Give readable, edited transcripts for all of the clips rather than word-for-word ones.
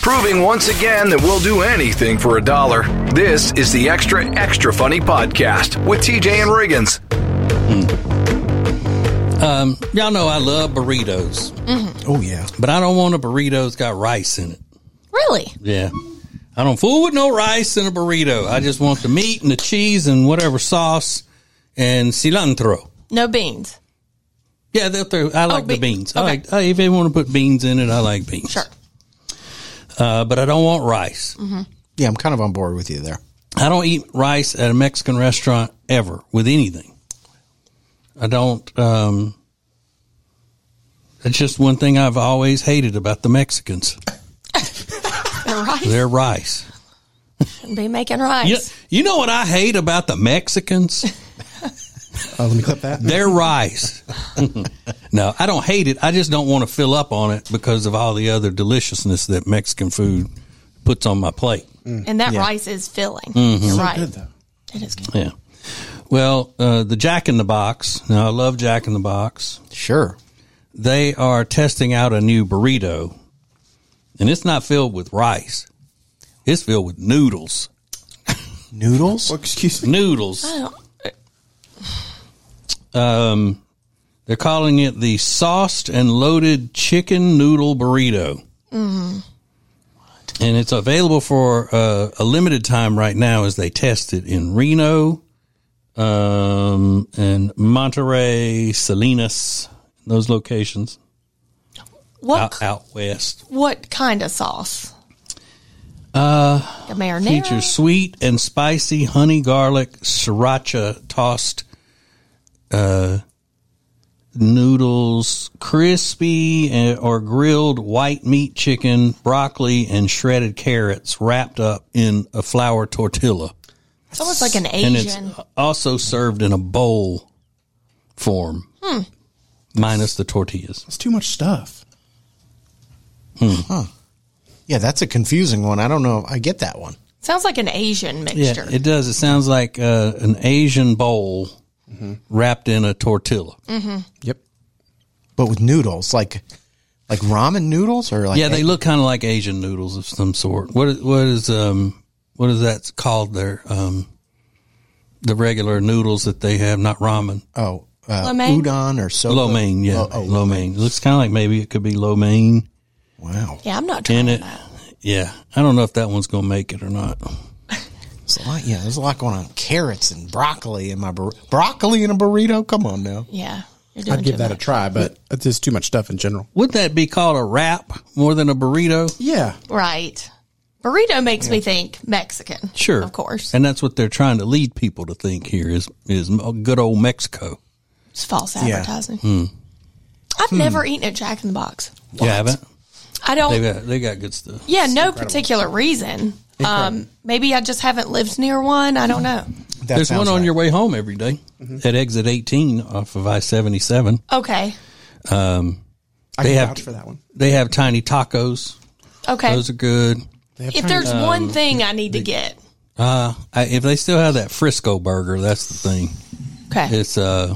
Proving once again that we'll do anything for $1. This is the Extra, Extra Funny Podcast with TJ and Riggins. Y'all know I love burritos. Mm-hmm. Oh, yeah. But I don't want a burrito that's got rice in it. Really? Yeah. I don't fool with no rice in a burrito. I just want the meat and the cheese and whatever sauce and cilantro. No beans. Yeah, I like the beans. Okay. If they want to put beans in it, I like beans. Sure. But I don't want rice. Mm-hmm. Yeah, I'm kind of on board with you there. I don't eat rice at a Mexican restaurant ever with anything. I don't. It's just one thing I've always hated about the Mexicans. Rice? Their rice. Shouldn't be making rice. You know what I hate about the Mexicans? Let me clip that. Their rice. No, I don't hate it. I just don't want to fill up on it because of all the other deliciousness that Mexican food puts on my plate. And that rice is filling. Mm-hmm. You're So right. good, though. It is good. Yeah. Well, the Jack in the Box. Now, I love Jack in the Box. Sure. They are testing out a new burrito, and it's not filled with rice. It's filled with noodles. Noodles? Well, excuse me. Noodles. They're calling it the sauced and loaded chicken noodle burrito. Mm-hmm. And it's available for a limited time right now as they test it in Reno and Monterrey, Salinas, those locations out west. What kind of sauce? A marinara? Features sweet and spicy honey garlic sriracha tossed noodles, crispy or grilled white meat chicken, broccoli, and shredded carrots wrapped up in a flour tortilla. It's almost like an And Asian. it's also served in a bowl form, minus the tortillas. It's too much stuff. Huh. Yeah, that's a confusing one. I don't know if I get that one. Sounds like an Asian mixture. Yeah, it does. It sounds like an Asian bowl wrapped in a tortilla. Mm-hmm. Yep. But with noodles, like ramen noodles, or like Yeah, they look kind of like Asian noodles of some sort. What is that called? There, the regular noodles that they have, not ramen. Oh, Lo mein? udon or soba. Lo mein, yeah, lo mein. It looks kind of like maybe it could be lo mein. Wow, Yeah, I'm not trying In it, that. yeah. I don't know if that one's going to make it or not. it's a lot. Yeah, there's a lot going on. Carrots and broccoli in my broccoli in a burrito. Come on now. Yeah. You're doing I'd give too that a much. try, but it's just too much stuff in general. Would that be called a wrap more than a burrito? Yeah. Right. Burrito makes me think Mexican. Sure, Of course. and that's what they're trying to lead people to think here is good old Mexico. It's false Yeah. advertising. I've never eaten at Jack in the Box. You haven't? I don't. They got good stuff. Yeah, no particular reason. Maybe I just haven't lived near one. I don't know. That There's sounds one on right. your way home every day at exit 18 off of I-77. Okay. I They can have- vouch for that one. They have tiny tacos. Okay. Those are good. They have If tiny- there's one thing I need to get. If they still have that Frisco burger, that's the thing. Okay. It's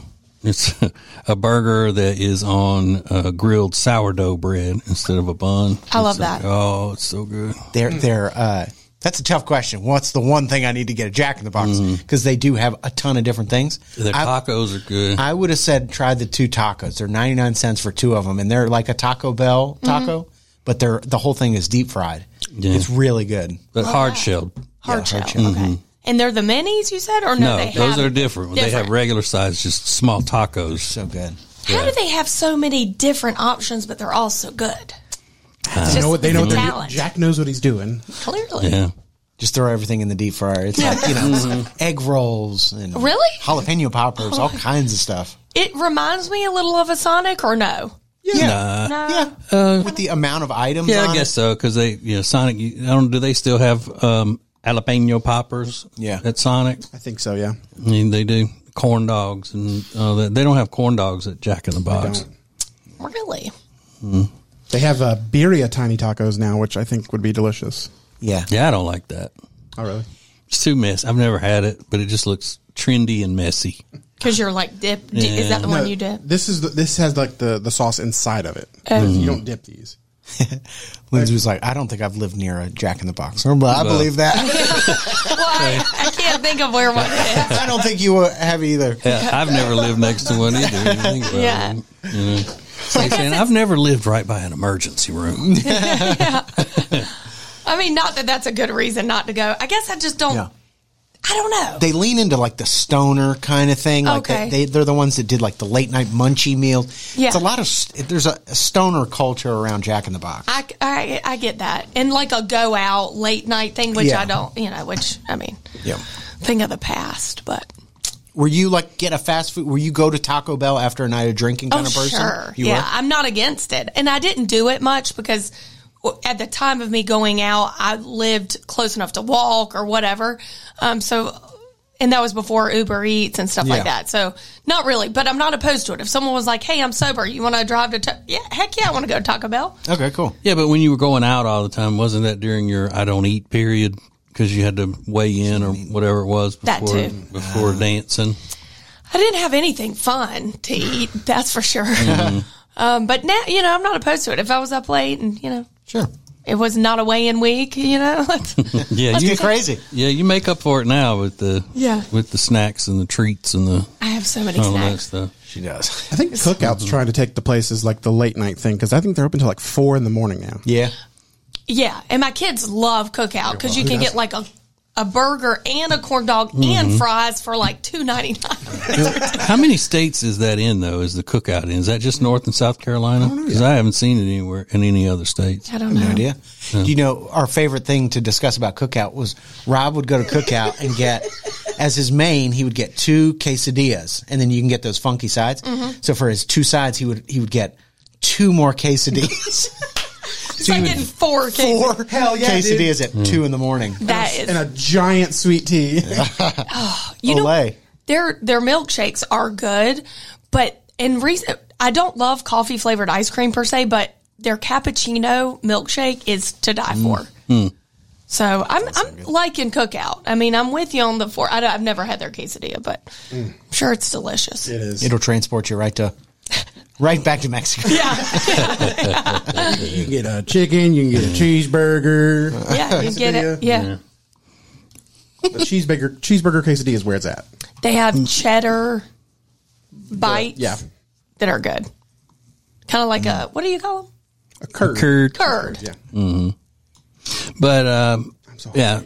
a burger that is on grilled sourdough bread instead of a bun. I love It's like, that. oh, it's so good. That's a tough question. What's the one thing I need to get at Jack in the Box? Because they do have a ton of different things. Their tacos are good. I would have said try the two tacos. They're 99 cents for two of them, and they're like a Taco Bell taco, but the whole thing is deep fried. Yeah. It's really good. But hard shelled. Hard shell. hard shell. Okay. And they're the minis, you said? Or no, No, they those have are different. They have regular size, just small tacos. So good. How do they have so many different options, but they're all so good? They know what they're doing. talent. Jack knows what he's doing. Clearly. Yeah. Just throw everything in the deep fryer. It's like, egg rolls and Really? jalapeno poppers, all kinds of stuff. It reminds me a little of a Sonic, or no? Yeah. No. Yeah. With the amount of items Yeah, on I guess so, because Sonic, do they still have jalapeno poppers at Sonic? I think so, yeah. I mean, they do. Corn dogs and all that. They don't have corn dogs at Jack in the Box. Really? They have birria tiny tacos now, which I think would be delicious. Yeah. Yeah, I don't like that. Oh, really? It's too messy. I've never had it, but it just looks trendy and messy. Because you're like dip. Is that the one you dip? This has like the sauce inside of it. You don't dip these. Lindsay was like, I don't think I've lived near a Jack in the Box. But I believe that. Well, I can't think of where one is. I don't think you have either. Yeah, I've never lived next to one either. You think about Yeah. it, you know. Like saying, I've never lived right by an emergency room. I mean, not that that's a good reason not to go. I guess I just don't. Yeah. I don't know. They lean into like the stoner kind of thing. Like Okay. they're the ones that did like the late night munchie meals. Yeah. It's a lot of, there's a stoner culture around Jack in the Box. I get that. And like a go out late night thing, which Yeah. I don't, which, I mean, Yeah. thing of the past, but. Were you like get a fast food? Were you go to Taco Bell after a night of drinking kind of person? Sure. You Yeah, were? I'm not against it. And I didn't do it much because at the time of me going out, I lived close enough to walk or whatever. And that was before Uber Eats and stuff like that. So not really, but I'm not opposed to it. If someone was like, hey, I'm sober, you want to drive to, heck yeah, I want to go to Taco Bell. Okay, cool. Yeah, but when you were going out all the time, wasn't that during your I don't eat period? Because you had to weigh in or whatever it was That before, too. before dancing. I didn't have anything fun to eat, that's for sure. But now, I'm not opposed to it. If I was up late and, Sure. it was not a weigh-in week, let's Yeah, Get crazy. Yeah, you make up for it now with the snacks and the treats and the I have so many all that snacks. stuff. She does. I think Cookout's trying to take the place as like the late night thing because I think they're open till like 4 a.m. now. Yeah. Yeah, and my kids love Cookout because you can get like a burger and a corn dog and fries for like $2.99. How many states is that in, though, is the Cookout in? Is that just North and South Carolina? Because I haven't seen it anywhere in any other states. I don't know. No idea. Our favorite thing to discuss about Cookout was Rob would go to Cookout and get, as his main, he would get 2 quesadillas, and then you can get those funky sides. So for his 2 sides, he would get 2 more quesadillas. It's like getting 4 quesadillas. 4 Hell yeah, quesadillas at 2 in the morning. That is. And a giant sweet tea. Olay. Their milkshakes are good, but I don't love coffee flavored ice cream per se, but their cappuccino milkshake is to die for. So I'm liking Cookout. I mean, I'm with you on the 4. I've never had their quesadilla, but I'm sure it's delicious. It is. It'll transport you right back to Mexico. You can get a chicken, you can get a cheeseburger. Yeah, you get it. Yeah. The cheeseburger quesadilla is where it's at. They have cheddar bites that are good. Kind of like a, what do you call them? A curd. Curd. Yeah. But, yeah.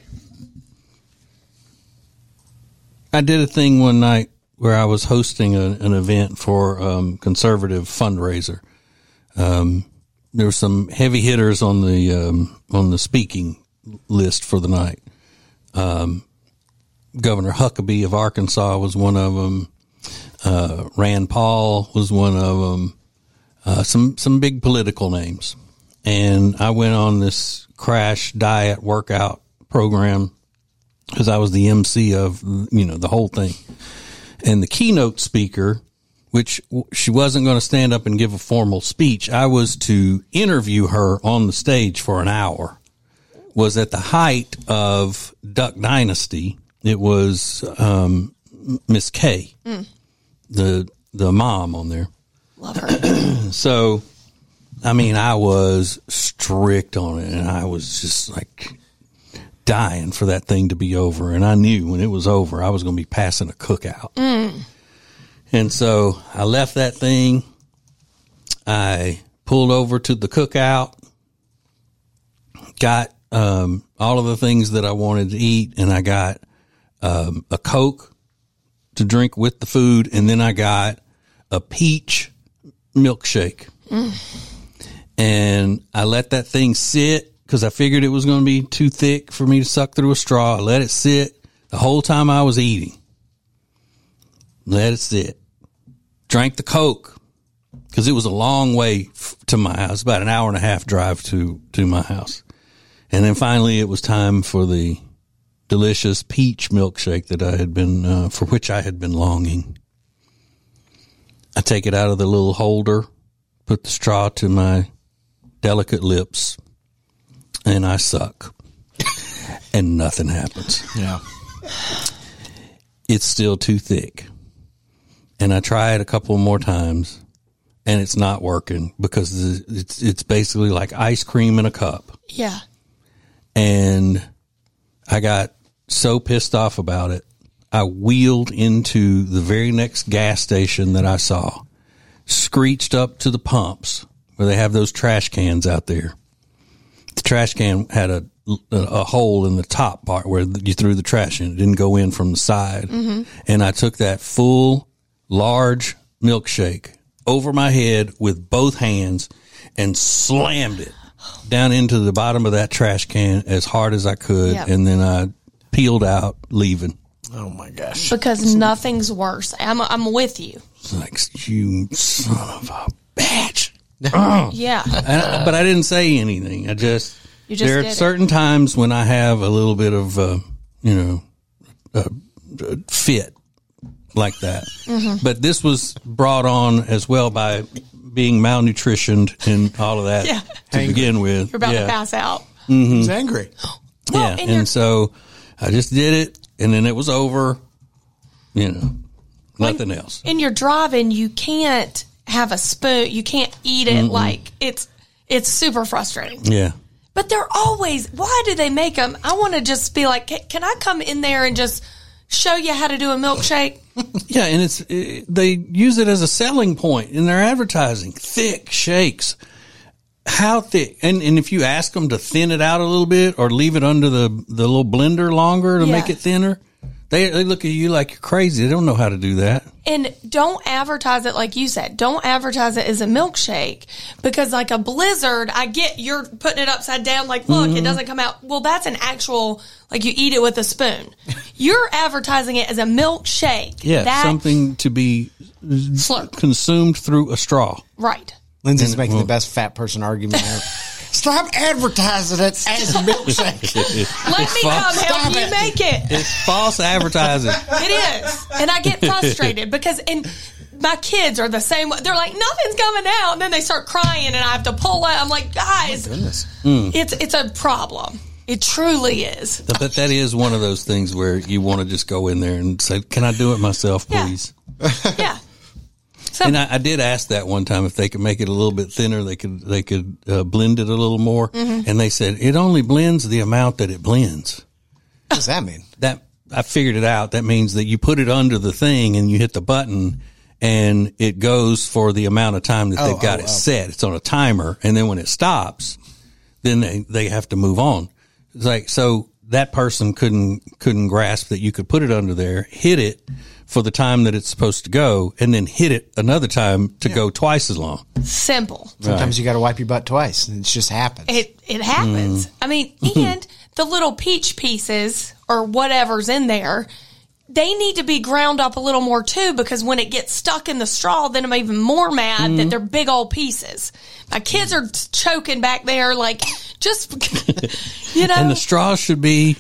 I did a thing one night where I was hosting an event for conservative fundraiser. There were some heavy hitters on the speaking list for the night. Governor Huckabee of Arkansas was one of them. Rand Paul was one of them. Some big political names. And I went on this crash diet workout program because I was the MC of, the whole thing. And the keynote speaker, which she wasn't going to stand up and give a formal speech, I was to interview her on the stage for an hour, was at the height of Duck Dynasty. It was Miss K, the mom on there. Love her. So, I mean, I was strict on it, and I was just like dying for that thing to be over. And I knew when it was over, I was going to be passing a cookout. And so I left that thing. I pulled over to the cookout, got all of the things that I wanted to eat, and I got a Coke to drink with the food, and then I got a peach milkshake. And I let that thing sit because I figured it was going to be too thick for me to suck through a straw. I let it sit the whole time I was eating. Let it sit. Drank the Coke because it was a long way to my house, about an hour and a half drive to my house. And then finally it was time for the delicious peach milkshake that I had been, for which I had been longing. I take it out of the little holder, put the straw to my delicate lips, and I suck. And nothing happens. Yeah. It's still too thick. And I try it a couple more times, and it's not working because it's basically like ice cream in a cup. Yeah. And I got so pissed off about it. I wheeled into the very next gas station that I saw, screeched up to the pumps where they have those trash cans out there. The trash can had a hole in the top part where you threw the trash in. It didn't go in from the side. Mm-hmm. And I took that full, large milkshake over my head with both hands and slammed it down into the bottom of that trash can as hard as I could. Yep. And then I peeled out, leaving. Oh my gosh. Because nothing's worse. I'm with you. It's like, you son of a bitch. Yeah. But I didn't say anything. There are certain times when I have a little bit of, fit like that. Mm-hmm. But this was brought on as well by being malnutritioned and all of that to begin with. You're about to pass out. Mm-hmm. He's angry. Well, yeah. And so I just did it, and then it was over, nothing else. And you're driving, you can't have a spoon. You can't eat it. Like it's super frustrating. Yeah. But they're always, why do they make them? I want to just be like, can I come in there and just show you how to do a milkshake? Yeah. And they use it as a selling point in their advertising. Thick shakes. How thick? And if you ask them to thin it out a little bit or leave it under the little blender longer to make it thinner, they look at you like you're crazy. They don't know how to do that. And don't advertise it like you said. Don't advertise it as a milkshake because like a Blizzard, I get you're putting it upside down like, look, it doesn't come out. Well, that's an actual, like you eat it with a spoon. You're advertising it as a milkshake. Yeah, something to be consumed through a straw. Right. Lindsay's making the best fat person argument ever. Stop advertising it as a milkshake. Let me come help you make it. It's false advertising. It is. And I get frustrated because my kids are the same way. They're like, nothing's coming out. And then they start crying and I have to pull it. I'm like, guys, it's a problem. It truly is. But that is one of those things where you want to just go in there and say, can I do it myself, please? Yeah. So, and I did ask that one time if they could make it a little bit thinner, they could blend it a little more. Mm-hmm. And they said it only blends the amount that it blends. What does that mean? That I figured it out. That means that you put it under the thing and you hit the button and it goes for the amount of time that they've got it set. It's on a timer. And then when it stops, then they have to move on. It's like, so that person couldn't grasp that you could put it under there, hit it for the time that it's supposed to go, and then hit it another time to go twice as long. Simple. Sometimes you got to wipe your butt twice, and it just happens. It happens. I mean, and the little peach pieces or whatever's in there, they need to be ground up a little more too, because when it gets stuck in the straw, then I'm even more mad that they're big old pieces. My kids are choking back there, like, just, And the straws should be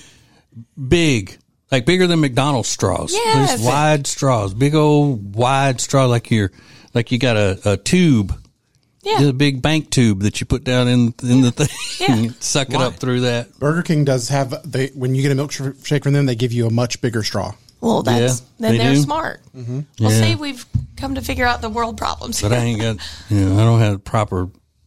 big. Like bigger than McDonald's straws. Yes. There's wide straws, big old wide straw, like you got a tube. Yeah. A big bank tube that you put down in the thing. Yeah. Suck it up through that. Burger King does have, when you get a milkshake from them, they give you a much bigger straw. Well, then they're smart. Mm-hmm. Well, see, we've come to figure out the world problems. But I ain't got, I don't have proper,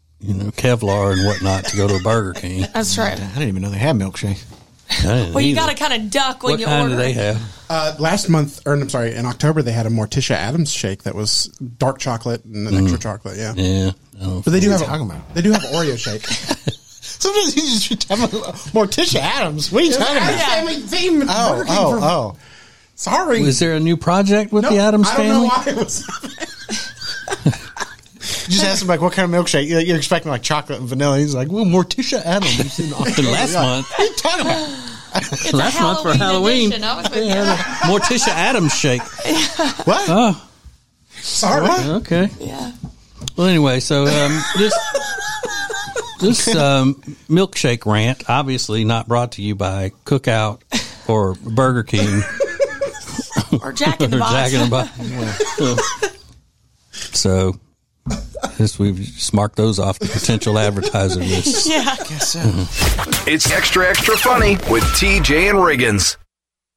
Kevlar and whatnot to go to a Burger King. That's right. I didn't even know they had milkshake. Well, you got to kind of duck when you order. What kind do they have? Last month, in October, they had a Morticia Adams shake that was dark chocolate and an extra chocolate. Yeah. Yeah. But they do have Oreo shake. Sometimes you just have a Morticia Adams. What are you talking about? Oh. Sorry. Was there a new project with the Adams family? I don't know why it was. You just ask him, like, what kind of milkshake? You're expecting, like, chocolate and vanilla. He's like, well, Morticia Adams. Last month. What are you talking about? Last month for Halloween. Morticia Adams shake. What? Oh. Sorry. What? Okay. Yeah. Well, anyway, so this milkshake rant, obviously not brought to you by Cookout or Burger King. Or Jack in the Box. So we've just marked those off the potential advertiser list. Yeah, I guess so. It's extra funny with TJ and Riggins.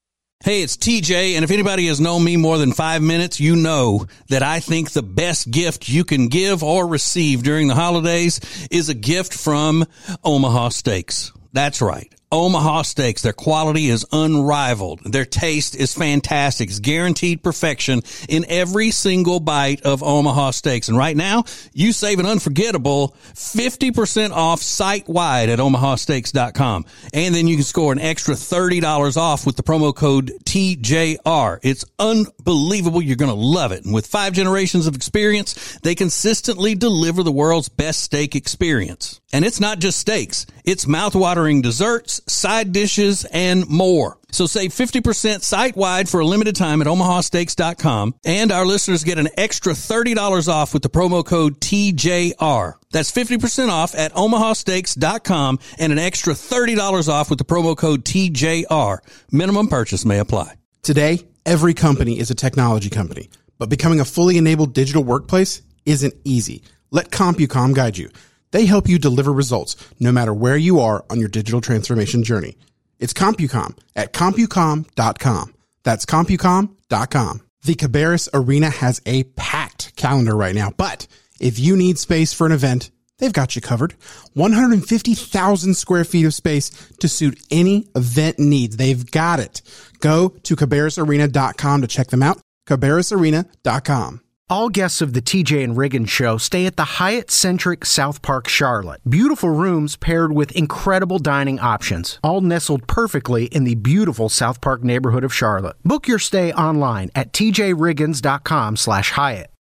Hey, it's TJ, and if anybody has known me more than 5 minutes, you know that I think the best gift you can give or receive during the holidays is a gift from Omaha Steaks. That's right. Omaha Steaks. Their quality is unrivaled. Their taste is fantastic. It's guaranteed perfection in every single bite of Omaha Steaks. And right now, you save an unforgettable 50% off site-wide at omahasteaks.com. And then you can score an extra $30 off with the promo code TJR. It's unbelievable. You're going to love it. And with 5 generations of experience, they consistently deliver the world's best steak experience. And it's not just steaks. It's mouth-watering desserts, side dishes, and more. So save 50% site-wide for a limited time at omahasteaks.com. And our listeners get an extra $30 off with the promo code TJR. That's 50% off at omahasteaks.com and an extra $30 off with the promo code TJR. Minimum purchase may apply. Today, every company is a technology company, but becoming a fully enabled digital workplace isn't easy. Let CompuCom guide you. They help you deliver results no matter where you are on your digital transformation journey. It's CompuCom at CompuCom.com. That's CompuCom.com. The Cabarrus Arena has a packed calendar right now, but if you need space for an event, they've got you covered. 150,000 square feet of space to suit any event needs. They've got it. Go to CabarrusArena.com to check them out. CabarrusArena.com. All guests of the TJ and Riggins show stay at the Hyatt-centric South Park Charlotte. Beautiful rooms paired with incredible dining options, all nestled perfectly in the beautiful South Park neighborhood of Charlotte. Book your stay online at tjriggins.com/Hyatt.